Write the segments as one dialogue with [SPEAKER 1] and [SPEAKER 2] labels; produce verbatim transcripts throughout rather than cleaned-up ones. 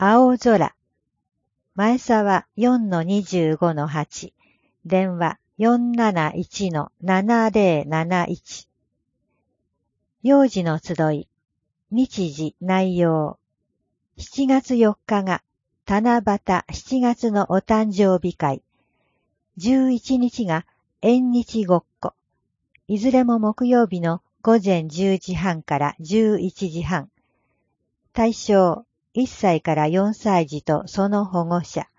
[SPEAKER 1] 青空。前沢 よんのにじゅうごのはち。電話 よんなないちのななぜろなないち。幼児の集い。日時内容。しちがつよっかが七夕しちがつのお誕生日会。じゅういちにちが縁日ごっこ。いずれも木曜日のごぜんじゅうじはんからじゅういちじはん。対象いっさいからよんさい児とその保護者。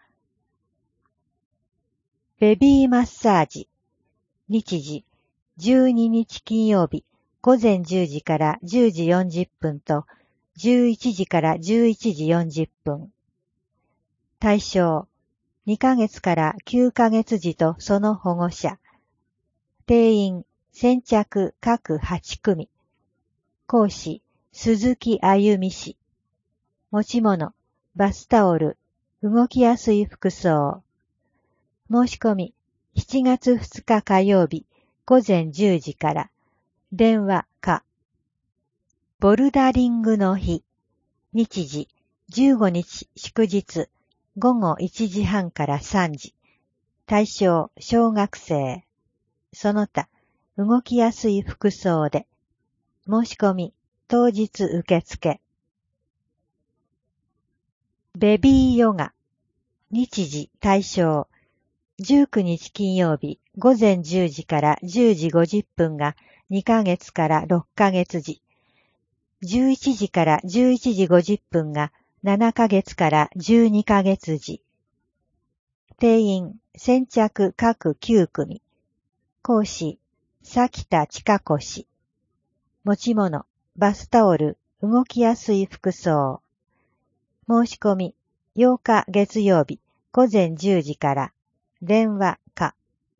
[SPEAKER 1] ベビーマッサージ。日時じゅうににち金曜日ごぜんじゅうじからじゅうじよんじゅっぷんとじゅういちじからじゅういちじよんじゅっぷん。対象にかげつからきゅうかげつ児とその保護者。定員先着各はちくみ。講師鈴木あゆみ氏。持ち物バスタオル、動きやすい服装。申し込みしちがつふつか火曜日ごぜんじゅうじから。電話か。ボルダリングの日。日時じゅうごにち祝日ごごいちじはんからさんじ。対象小学生。その他動きやすい服装で。申し込み当日受付。ベビーヨガ。日時対象じゅうくにち金曜日ごぜんじゅうじからじゅうじごじゅっぷんがにかげつからろっかげつ児。じゅういちじからじゅういちじごじゅっぷんがななかげつからじゅうにかげつ児。定員先着各きゅうくみ。講師崎田千佳子氏。持ち物バスタオル、動きやすい服装。申し込みようか月曜日ごぜんじゅうじから。電話か。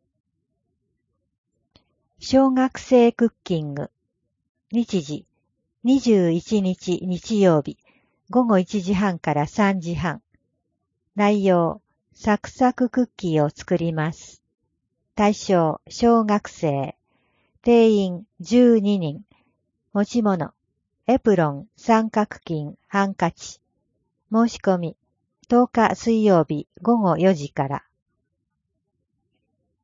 [SPEAKER 1] 小学生クッキング。日時にじゅういちにち日曜日ごごいちじはんからさんじはん。内容サクサククッキーを作ります。対象小学生。定員じゅうににん。持ち物エプロン、三角巾、ハンカチ。申し込みとおか水曜日ごごよじから。